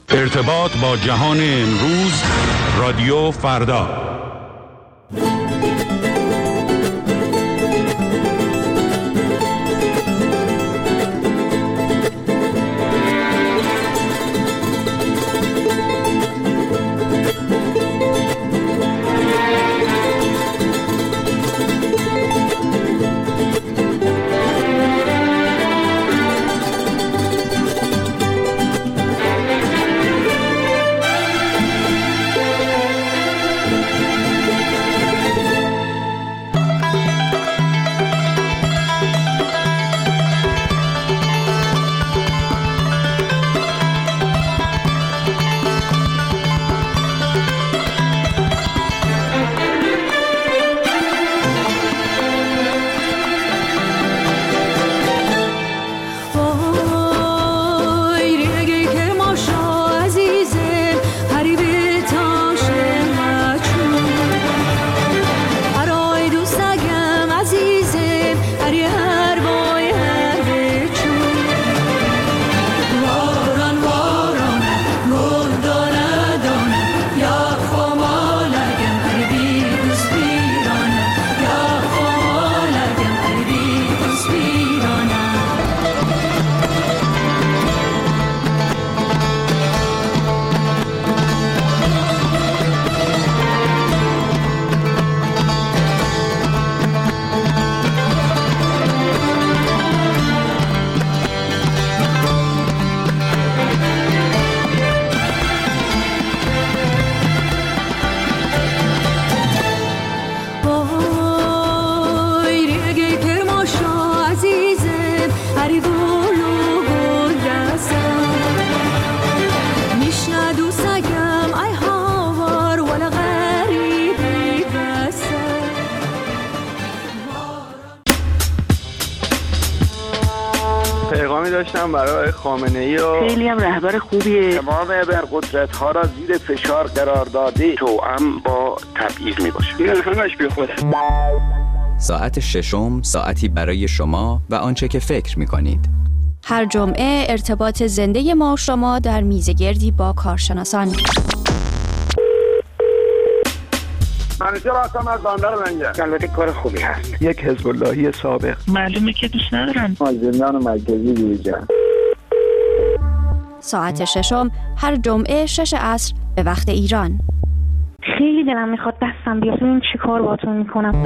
ارتباط با جهان امروز، رادیو فردا. داشتم برای خامنه‌ای و خیلی هم رهبر خوبیه. تمام ابرقدرت‌ها را زیر فشار قرار داده، توأم با تبعیض میباشه. این همش بی خوده. ساعت ششم، ساعتی برای شما و آنچه که فکر می‌کنید. هر جمعه ارتباط زنده ما و شما در میزگردی با کارشناسان. منیجر هستم از بندر منجر. البته کار خوبی هست. یک حزب اللهی سابق. معلومه که دوست ندارم. از زندان مرکزی بیرون. ساعت ششم هر جمعه 6 عصر به وقت ایران. خیلی دلم میخواد دستم بیاد. این چی کار باهاتون میکنم؟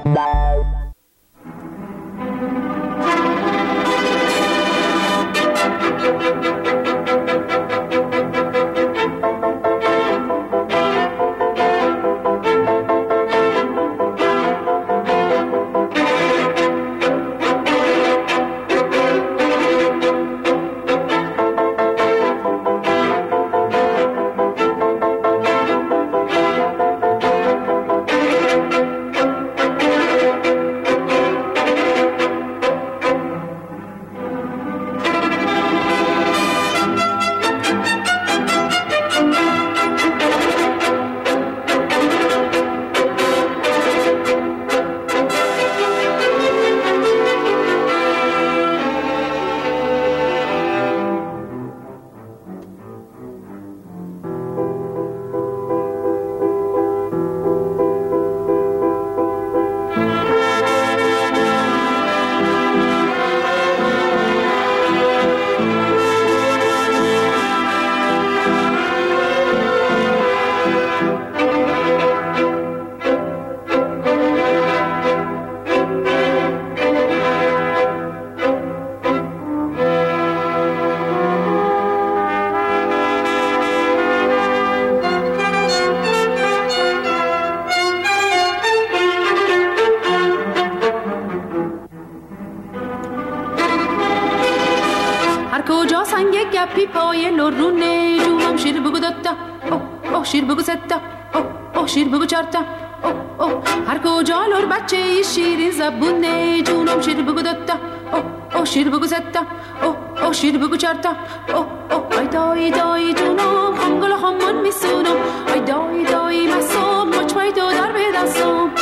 گپی پای لرونه جونم شیر بگو دتا اوه شیر بگو ستا اوه شیر بگو چارتا اوه هر کجا لور بچه شیرین زبونه جونم شیر بگو دتا اوه شیر بگو ستا اوه شیر بگو چارتا اوه ای دای دای جونم خنگل خمون میسونم ای دای دای مسام مچ پای تو در به دستم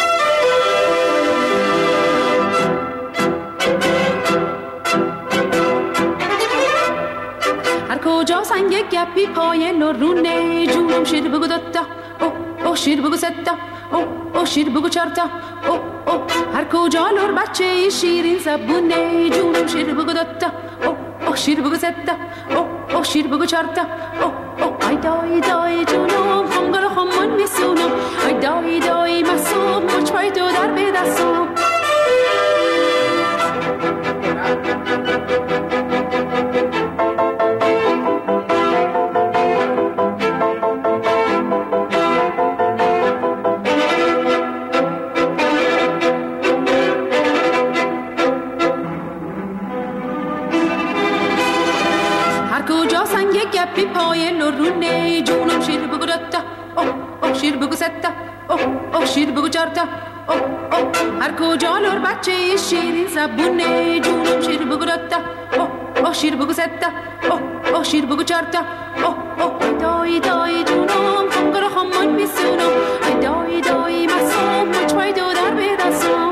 هر کجا سنگ گپی پای لرونه جونم شیر بگو دوتا او شیر بگو ستا او شیر بگو چارتا او هر کجا لر بچه شیرین زبونه جونم شیر بگو دوتا او شیر بگو ستا او شیر بگو چارتا او ای دای دای جونم خمگل خمون میسونم ای دای دای مسوم مچ پای تو در به دستم گپی پای لرونه جونم شیر بگو دوتا او شیر بگو ستا او شیر بگو چارتا او هر کجا لر بچه شیرین زبونه جونم شیر بگو دوتا او شیر بگو ستا او شیر بگو چارتا او دای دای جونم خمگل خمون میسونم ای دای دای مسوم مچ پای دو در به دستم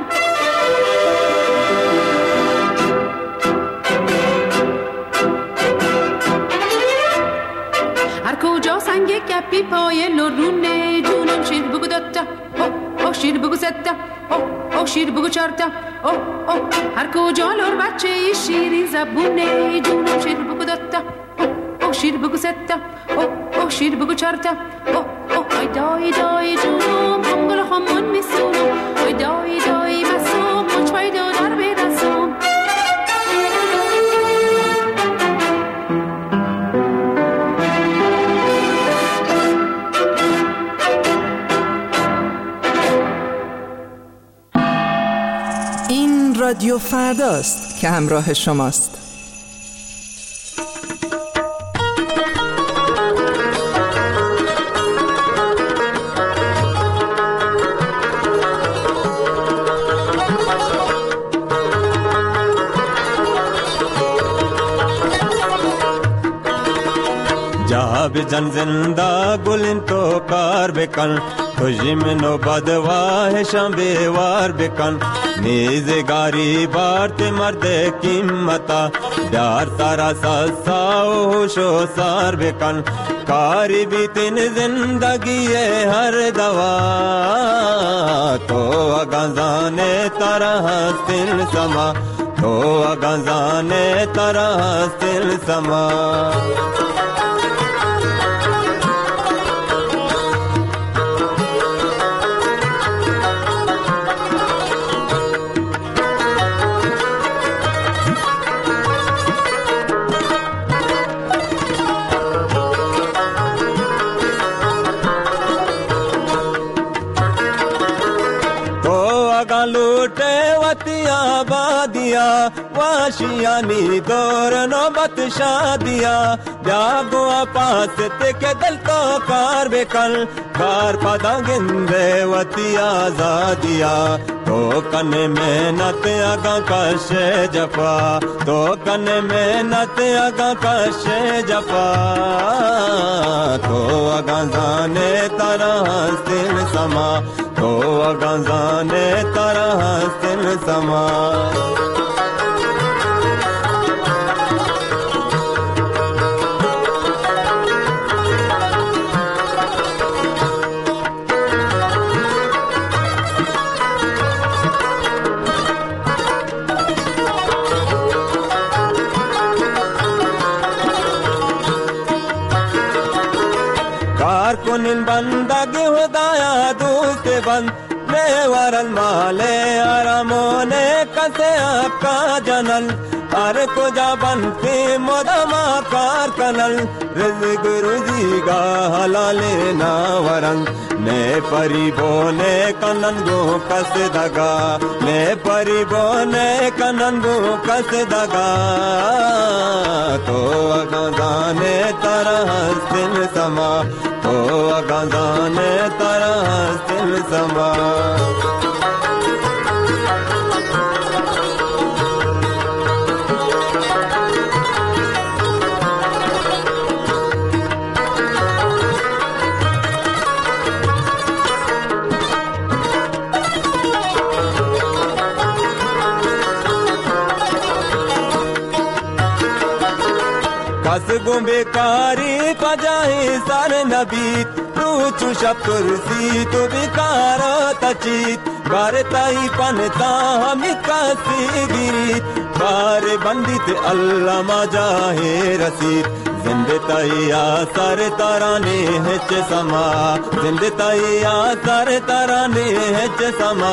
کجا سنگ گپی پای لرونه جونم شیر بگو دوتا او شیر بگو ستا او شیر بگو چارتا او هر کجا لر بچه شیرین زبونه جونم شیر بگو دوتا او شیر بگو ستا او شیر بگو چارتا او ای دای دای جونم خمگل خمون میسونم ای دای دای مسوم مچ پای دو در به دستم رادیو فرداست که همراه شماست. جا بجن زندہ گلن تو کار بکن خوشی میں نو بدواہ شام بیوار بکن نیزگاری بارت مرد قیمتا بیار تارا ساساو ہوشو سار بکن کاری بیتن زندگی ہر دوا تو اگازانے تارا ہستن سما تو اگازانے تارا ہستن سما लूटे वतिया बादिया वाशियानी दौर नौबत शादिया जागो पास के दिल तो कार बेकल कार पदा गिंदे वतिया जादिया तो कन मेहनत आगा कशे जफा तो कन मेहनत आगा कशे जफा तो आगा जाने तारा हस्तिन समा तो अगंजाने तारा हस्तिन समा कारकुनिन बंदगी खुदाया दोस्त बंद वरल माले आरामोने कसे आपका जनल हर कुजा बनती मोदमा कार कनल रिज़्क़ रुज़ीगा हलाले ना वरन ने परिबोने कनंगो कस दगा ने परिबोने कनंगो कस दगा तो अगंजाने तारा हस्तिन समा तो अगंजाने तारा हस्तिन समा گم بیکاری پجاهی سر نبید تو چو شب ترسی تو بیکارا تچید بار تایی پنتا همی کسی گیرید بار بندیت اللہ ما جاہے رسید زندے تایی آثار ترانے ہچ سما زندے تایی آثار ترانے ہچ سما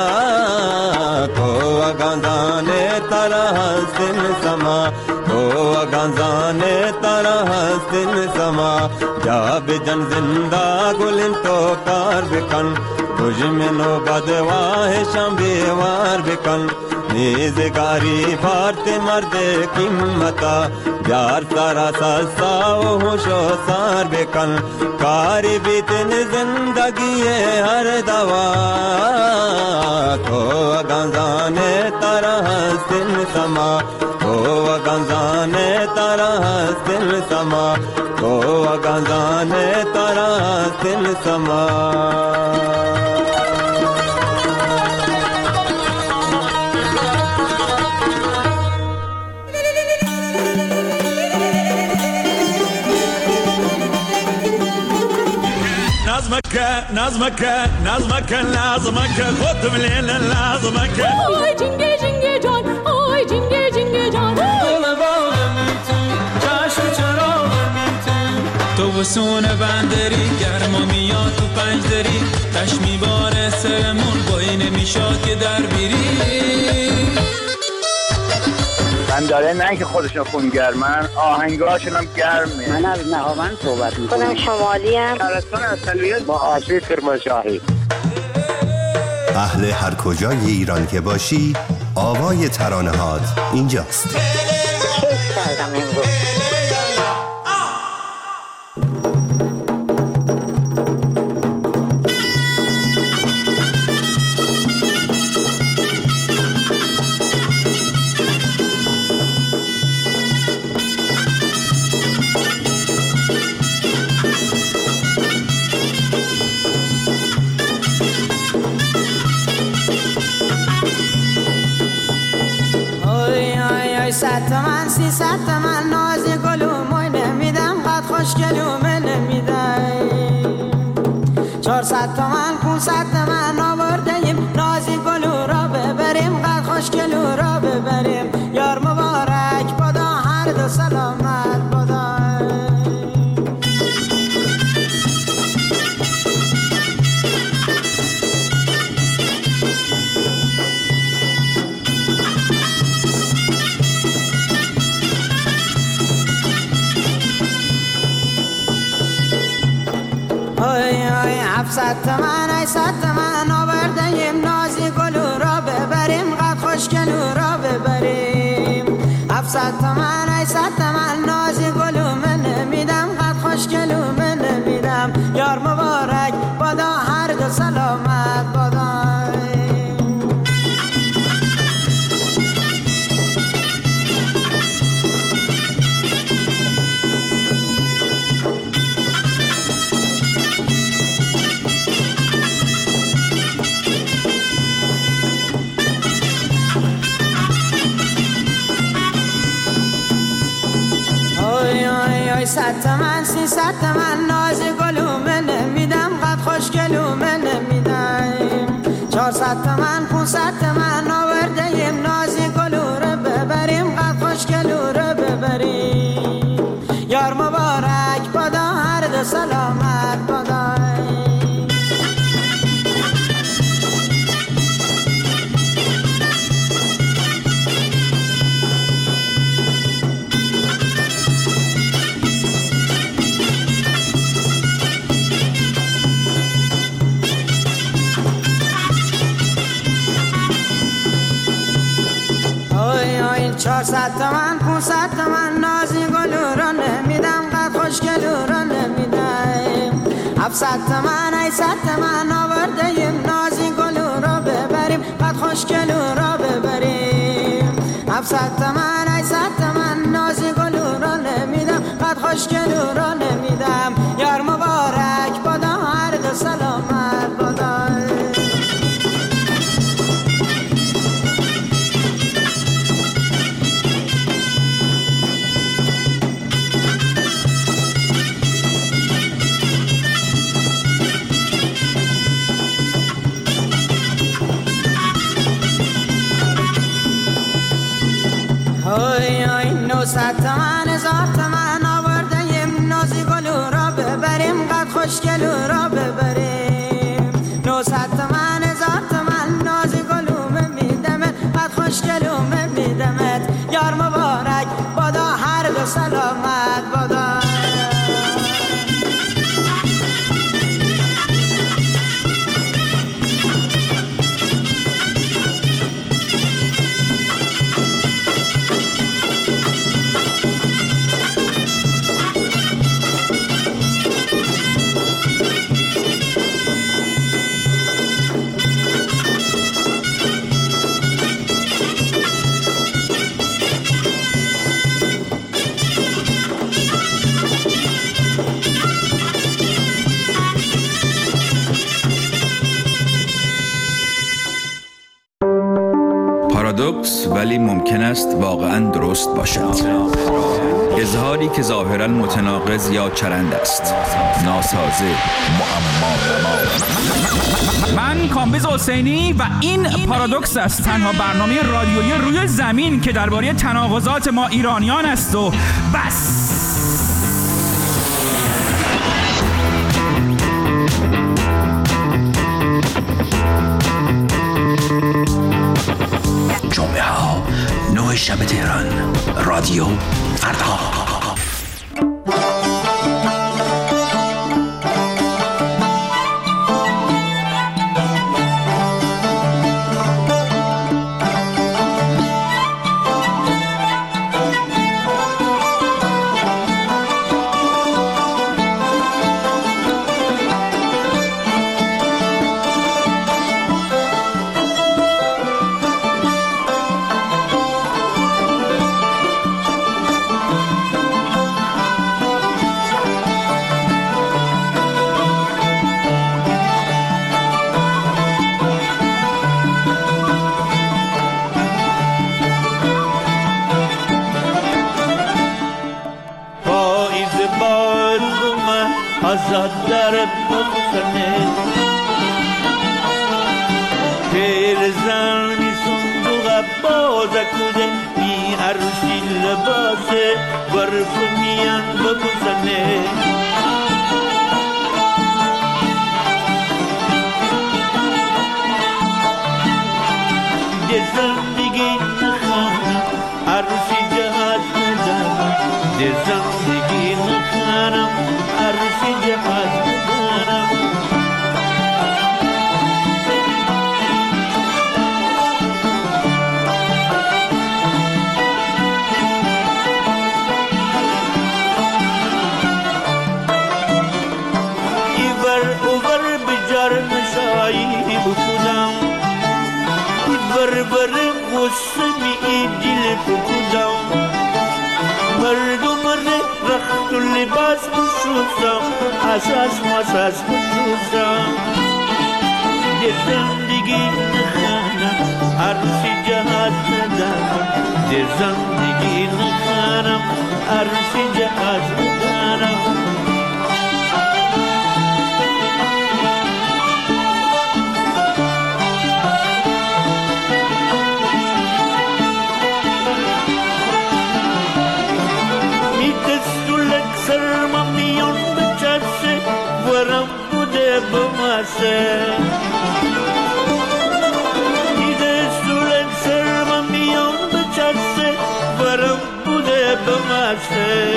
کو اگاندانے ترا حسن سما کو اگاندانے ترا حسن سما جا بجن زندہ گلن تو کار بکن تجھ میں نو بدواہ شام بیوار بکن نیزگاری بھارت مرد قیمتا یار سارا سستا و ہوش و سار بکن کاری بیتن زندگی ہر دوا تو گنزانے تارا حسن سما تو گنزانے تارا حسن سما تو گنزانے تارا حسن سما نظمك لازمك خد مليل لازمك اوی جنگه جنگه جان اوی جنگه جنگه جان گل باغم تو چشم چراغم تو وسون بندری گرما میاد تو پنجدری تش میباره سرمون بایی نمیشاد که در بیری من داره نه که خودشون خونگرمن آهنگاشون هم گرمه. من از نهاوند صحبت میکنم. خودم شمالی هم شهرستان اصلیت با آسیب کرمانشاهی. اهل هر کجای ایران که باشی آوای ترانه‌هات اینجاست. کیف کردم امروز. صد تومن 300 تومن نازی گلوموی نمیدم قد خوشگلومه نمیدم 400 تومن 500 تومن آوردیم نازی گلو را ببریم قد خوشگلو را ببریم یار مبارک بادا هر دو سلامت بادا صد تومن 800 تومن آوردیم نازی گلو را ببریم قد خوشگلو را ببریم 700 تومن 800 تومن نازی گلو من نمیدم قد خوشگلو من نمیدم یار مبارک بادا هر دو سلامت بادا صد تومن 300 تومن ناز گلومه نمیدم قد خوشگلومه نمیدم 400 تومن 500 تومن آوردیم نازی گلو رو ببریم قد خوشگلو رو ببریم یار مبارک بادا هر دو سلامت بادا صد تومن 500 تومن نازی گلو را نمیدم قد خوشگلو را نمیدم 700 تومن 800 تومن آوردیم نازی گلو را ببریم قد خوشگلو را ببریم 700 تومن 800 تومن نازی گلو را نمیدم قد خوشگلو را نمیدم یار مبارک بادا هر دو سلامت بادا 900 تومن 1000 تومن آوردیم نازی گلو را ببریم قد خوشگلو را ببریم 900 تومن 1000 تومن نازی گلو میدمت قد خوشگلو میدمت یار مبارک بادا هر دو سلامت بادا پارادوکس ولی ممکن است واقعاً درست باشد. اظهاری که ظاهراً متناقض یا چرند است، ناسازه، معما. من کامبیز حسینی و این پارادوکس است، تنها برنامه رادیویی روی زمین که درباره تناقضات ما ایرانیان است و بس. جمعه ها 9 شب تهران، رادیو فردا. آزاد در بخشنه پیرزنی صندوق بازه کده بی عروسی لباسه برفونیان ببوزنه ده زندگی نخانم عروسی جهاز ندارم ده زندگی نخانم عروسی جهاز ندارم ایور اوور بجار نشایی بکودم ایور بر غصمی ایدیل بکودم مردم رخت و لباس بشوزم اساس مساس بشوزم ده زندگی نخانم عروسی جهاز ندارم ده زندگی نخانم عروسی جهاز ندارم سرممیون بچسه ورم بوده بماسه دیده سولک سرممیون بچسه ورم بوده بماسه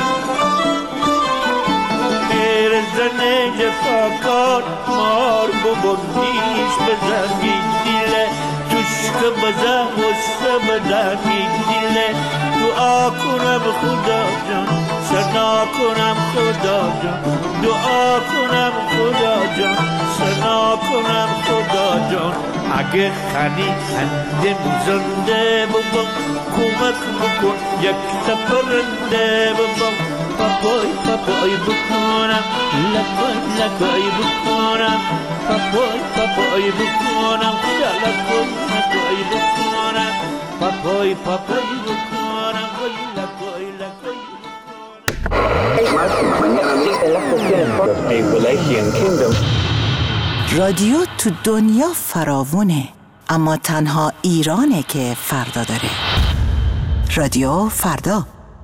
پیرزن جفاکار مار ببندیش بزنی دیله توشک بزن غصه بدنی دیله دعا کنم خدا جان سنا کنم خدا جان دعا کنم خدا جان سنا کنم خدا جان اگه خنی هنده زنده ببم کمک بکن یک سپرنده ببم پاپای پاپای بکنم لکای لکای بکنم پاپای پاپای بکنم لکای لکای بکنم پاپای پاپای بکنم لکای لکای رادیو تو دنیا فراوونه، اما تنها ایرانه که فردا داره. رادیو فردا.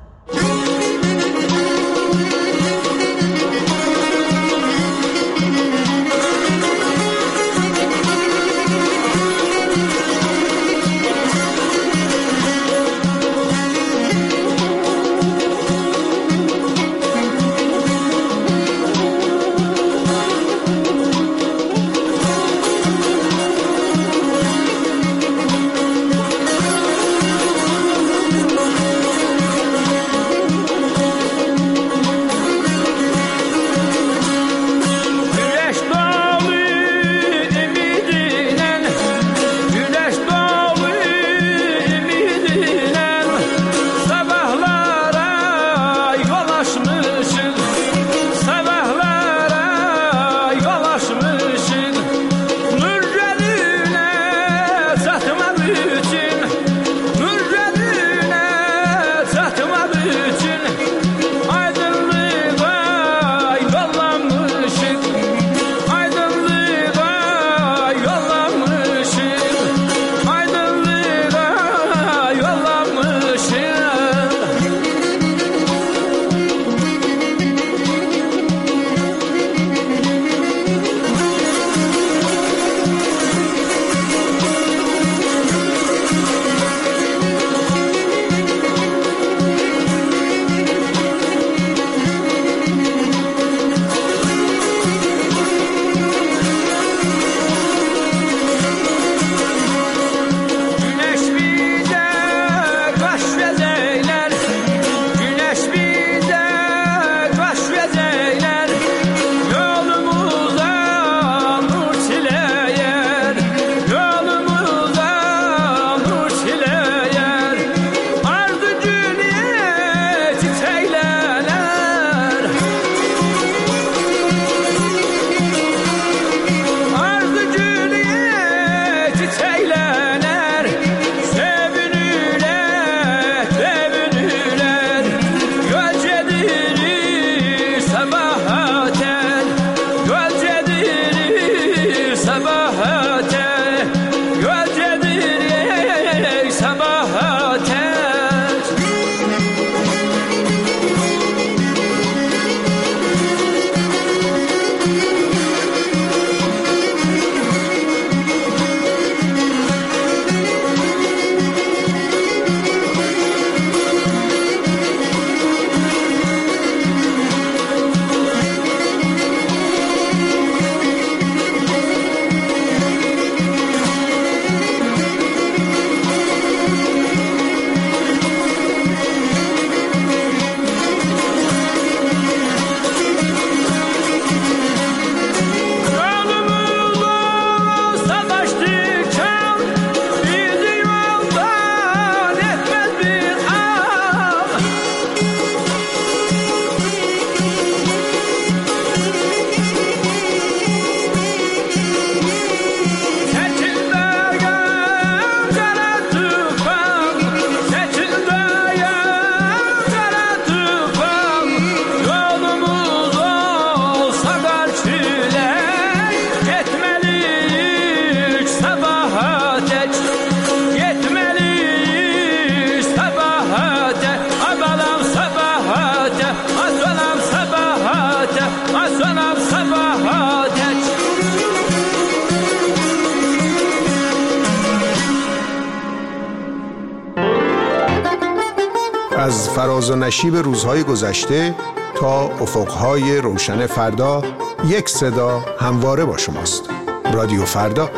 از فراز و نشیب روزهای گذشته تا افقهای روشن فردا، یک صدا همواره با شماست. رادیو فردا.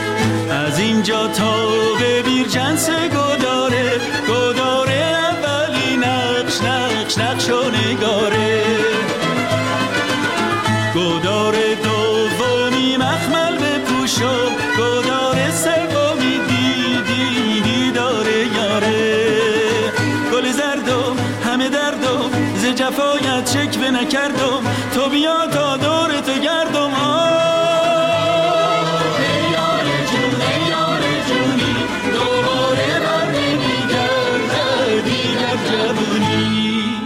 اینجا تا به بیرجنس گداره اول گردم، تو بیا تا دور تو گردم. ای یار جون ای یار جونی، دوباره بر نمیگرده دیگر جوونی.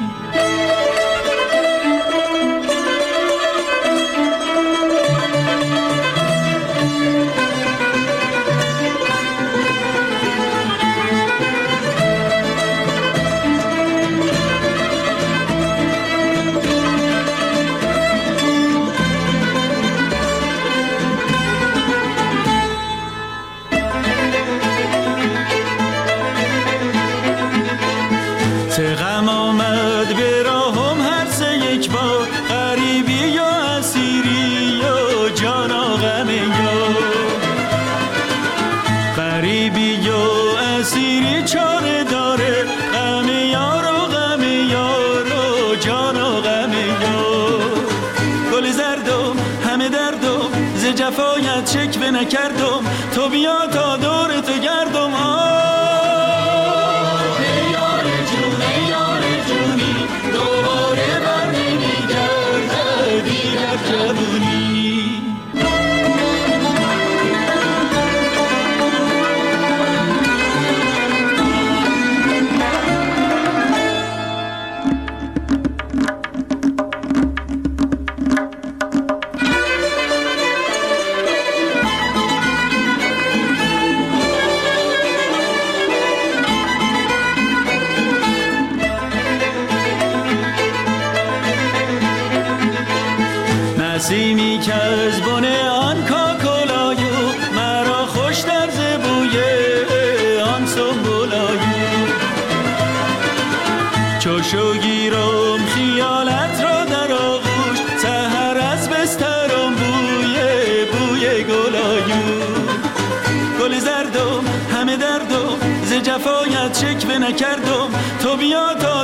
غم آمد به راهم هر سه یک بار، غریبی یا اسیری یا جانا غم یار. غریبی یا اسیری چاره داره، غم یار و جانا غم یار. گل زردم همه دردم ز جفایت شکوه نکردم، تو بیا تا دور تو گردم. نسیمی که از بن آن کاکلایو، مرا خوش در زبوی آن سنبولایو. چوشو گیرم خیالت را در آغوش، سحر از بسترم بوی گلایو. گل زردم همه دردم ز جفایت شکوه نکردم، تو بیا تا